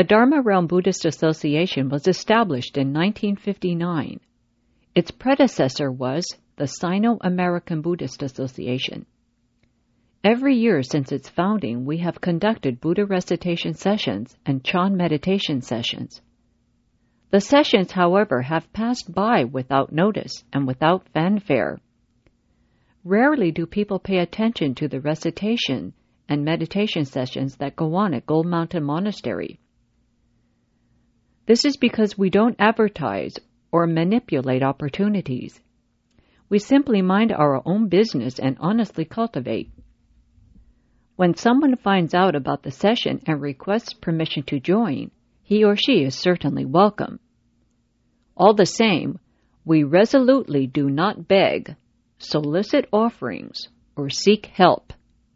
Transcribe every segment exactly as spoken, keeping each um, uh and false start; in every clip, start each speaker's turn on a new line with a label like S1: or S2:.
S1: The Dharma Realm Buddhist Association was established in nineteen fifty-nine. Its predecessor was the Sino-American Buddhist Association. Every year since its founding, we have conducted Buddha recitation sessions and Chan meditation sessions. The sessions, however, have passed by without notice and without fanfare. Rarely do people pay attention to the recitation and meditation sessions that go on at Gold Mountain Monastery. This is because we don't advertise or manipulate opportunities. We simply mind our own business and honestly cultivate. When someone finds out about the session and requests permission to join, he or she is certainly welcome. All the same, we resolutely do not beg, solicit offerings, or seek help.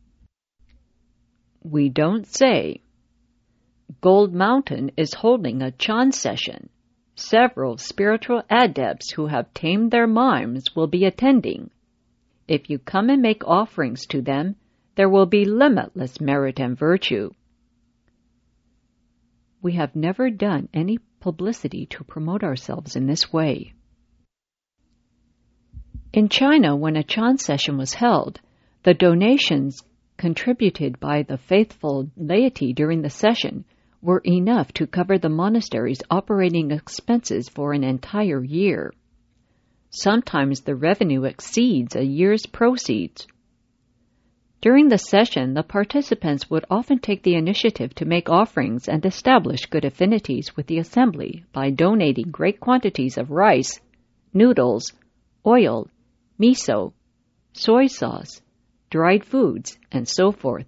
S1: We don't say, Gold Mountain is holding a Chan session. Several spiritual adepts who have tamed their minds will be attending. If you come and make offerings to them, there will be limitless merit and virtue. We have never done any publicity to promote ourselves in this way. In China, when a Chan session was held, the donations contributed by the faithful laity during the session were enough to cover the monastery's operating expenses for an entire year. Sometimes the revenue exceeds a year's proceeds. During the session, the participants would often take the initiative to make offerings and establish good affinities with the assembly by donating great quantities of rice, noodles, oil, miso, soy sauce, dried foods, and so forth.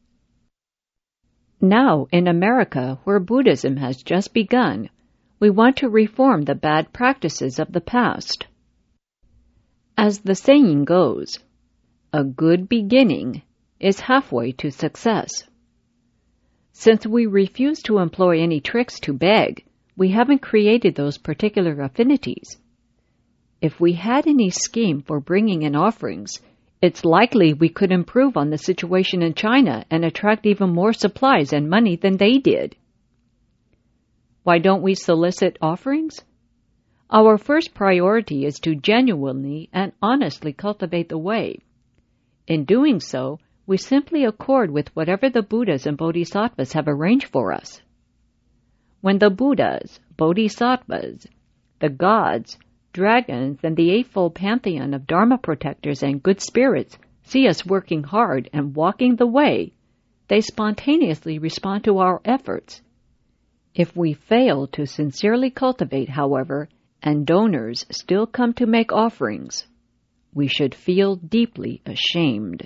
S1: Now, in America, where Buddhism has just begun, we want to reform the bad practices of the past. As the saying goes, a good beginning is halfway to success. Since we refuse to employ any tricks to beg, we haven't created those particular affinities. If we had any scheme for bringing in offerings, it's likely we could improve on the situation in China and attract even more supplies and money than they did. Why don't we solicit offerings? Our first priority is to genuinely and honestly cultivate the way. In doing so, we simply accord with whatever the Buddhas and Bodhisattvas have arranged for us. When the Buddhas, Bodhisattvas, the gods, dragons, and the eightfold pantheon of Dharma protectors and good spirits see us working hard and walking the way, they spontaneously respond to our efforts. If we fail to sincerely cultivate, however, and donors still come to make offerings, we should feel deeply ashamed.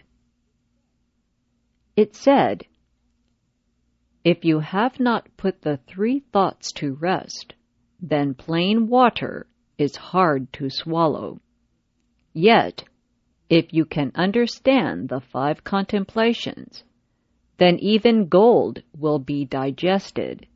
S1: It said, "If you have not put the three thoughts to rest, then plain water is hard to swallow. Yet, if you can understand the five contemplations, then even gold will be digested."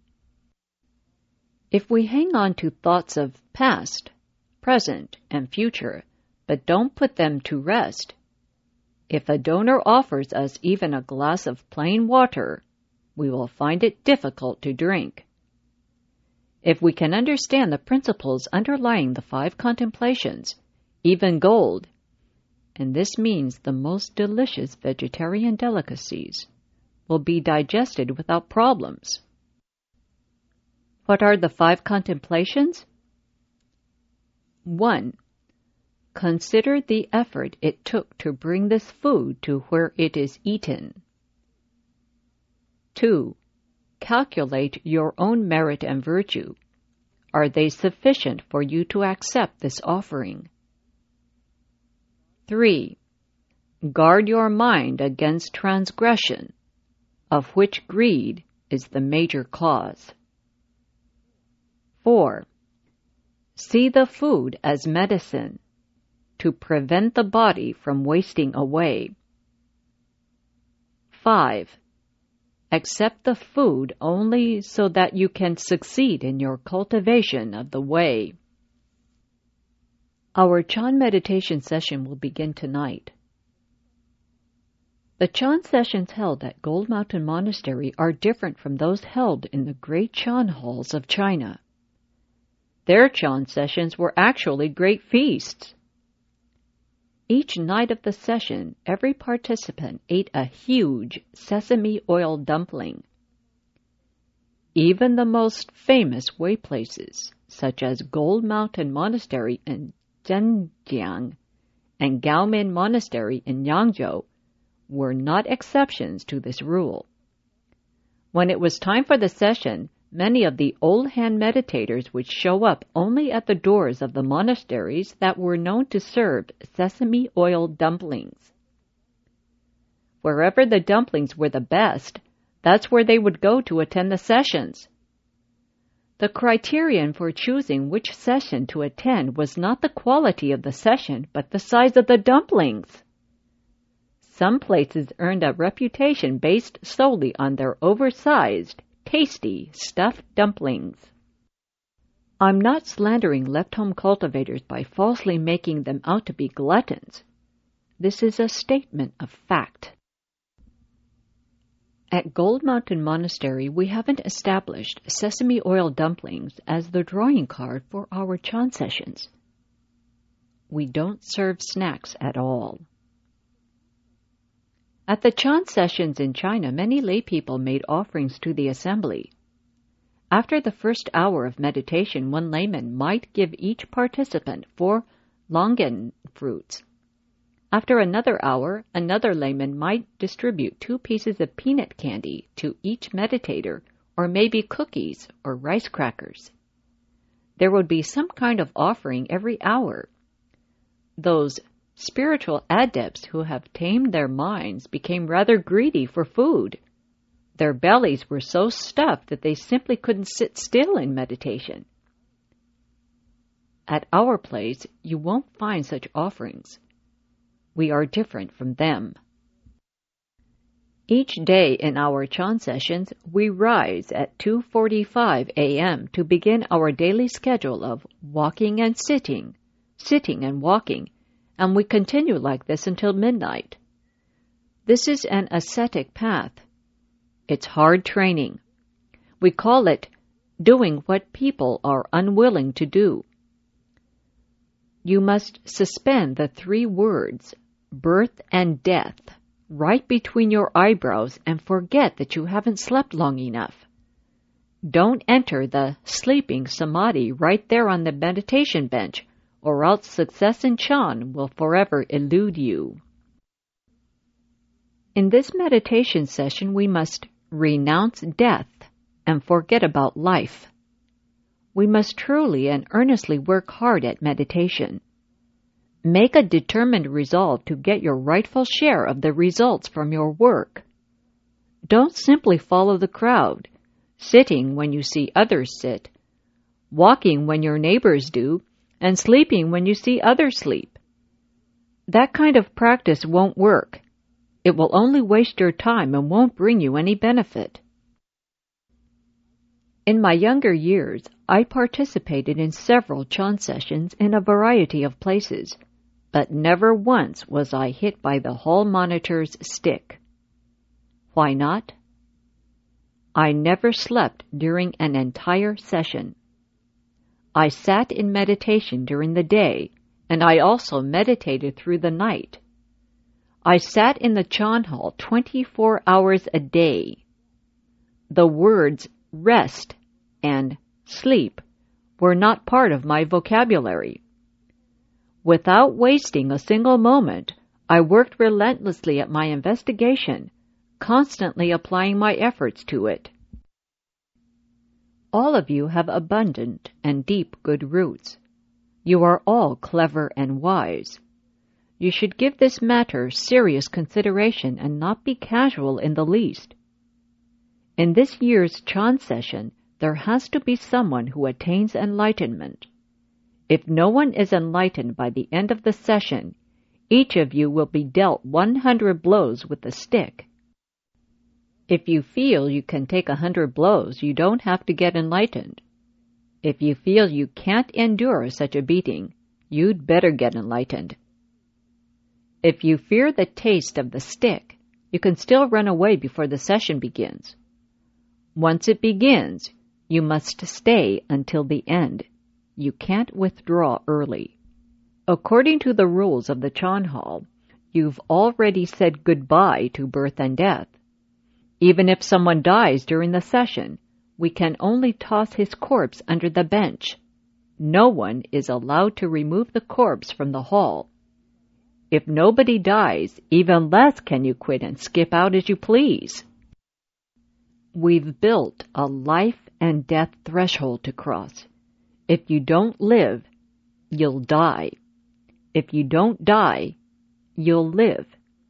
S1: If we hang on to thoughts of past, present, and future, but don't put them to rest, if a donor offers us even a glass of plain water, we will find it difficult to drink. If we can understand the principles underlying the five contemplations, even gold, and this means the most delicious vegetarian delicacies, will be digested without problems. What are the five contemplations? One, consider the effort it took to bring this food to where it is eaten. Two, calculate your own merit and virtue. Are they sufficient for you to accept this offering? Three, guard your mind against transgression, of which greed is the major cause. Four, see the food as medicine to prevent the body from wasting away. Five, accept the food only so that you can succeed in your cultivation of the way. Our Chan meditation session will begin tonight. The Chan sessions held at Gold Mountain Monastery are different from those held in the great Chan halls of China. Their Chan sessions were actually great feasts. Each night of the session, every participant ate a huge sesame oil dumpling. Even the most famous way places, such as Gold Mountain Monastery in Zhenjiang and Gaomin Monastery in Yangzhou, were not exceptions to this rule. When it was time for the session, many of the old hand meditators would show up only at the doors of the monasteries that were known to serve sesame oil dumplings. Wherever the dumplings were the best, that's where they would go to attend the sessions. The criterion for choosing which session to attend was not the quality of the session, but the size of the dumplings. Some places earned a reputation based solely on their oversized, tasty stuffed dumplings. I'm not slandering left-home cultivators by falsely making them out to be gluttons. This is a statement of fact. At Gold Mountain Monastery, we haven't established sesame oil dumplings as the drawing card for our Chan sessions. We don't serve snacks at all. At the Chan sessions in China, many lay people made offerings to the assembly. After the first hour of meditation, one layman might give each participant four longan fruits. After another hour, another layman might distribute two pieces of peanut candy to each meditator, or maybe cookies or rice crackers. There would be some kind of offering every hour. Those spiritual adepts who have tamed their minds became rather greedy for food. Their bellies were so stuffed that they simply couldn't sit still in meditation. At our place, you won't find such offerings. We are different from them. Each day in our Chan sessions, we rise at two forty-five a.m. to begin our daily schedule of walking and sitting, sitting and walking, and we continue like this until midnight. This is an ascetic path. It's hard training. We call it doing what people are unwilling to do. You must suspend the three words, birth and death, right between your eyebrows and forget that you haven't slept long enough. Don't enter the sleeping samadhi right there on the meditation bench, or else success in Chan will forever elude you. In this meditation session, we must renounce death and forget about life. We must truly and earnestly work hard at meditation. Make a determined resolve to get your rightful share of the results from your work. Don't simply follow the crowd, sitting when you see others sit, walking when your neighbors do, and sleeping when you see others sleep. That kind of practice won't work. It will only waste your time and won't bring you any benefit. In my younger years, I participated in several Chan sessions in a variety of places, but never once was I hit by the hall monitor's stick. Why not? I never slept during an entire session. I sat in meditation during the day, and I also meditated through the night. I sat in the Chan hall twenty-four hours a day. The words rest and sleep were not part of my vocabulary. Without wasting a single moment, I worked relentlessly at my investigation, constantly applying my efforts to it. All of you have abundant and deep good roots. You are all clever and wise. You should give this matter serious consideration and not be casual in the least. In this year's Chan session, there has to be someone who attains enlightenment. If no one is enlightened by the end of the session, each of you will be dealt one hundred blows with a stick. If you feel you can take a hundred blows, you don't have to get enlightened. If you feel you can't endure such a beating, you'd better get enlightened. If you fear the taste of the stick, you can still run away before the session begins. Once it begins, you must stay until the end. You can't withdraw early. According to the rules of the Chan Hall, you've already said goodbye to birth and death. Even if someone dies during the session, we can only toss his corpse under the bench. No one is allowed to remove the corpse from the hall. If nobody dies, even less can you quit and skip out as you please. We've built a life and death threshold to cross. If you don't live, you'll die. If you don't die, you'll live.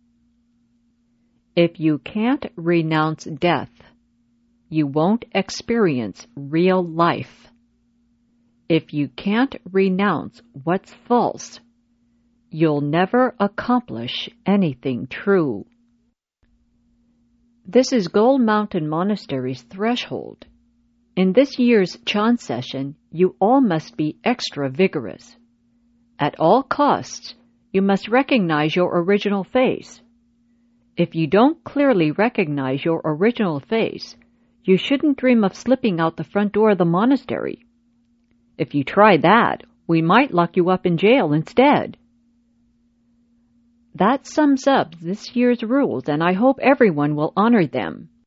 S1: If you can't renounce death, you won't experience real life. If you can't renounce what's false, you'll never accomplish anything true. This is Gold Mountain Monastery's threshold. In this year's Chan session, you all must be extra vigorous. At all costs, you must recognize your original face. If you don't clearly recognize your original face, you shouldn't dream of slipping out the front door of the monastery. If you try that, we might lock you up in jail instead. That sums up this year's rules, and I hope everyone will honor them.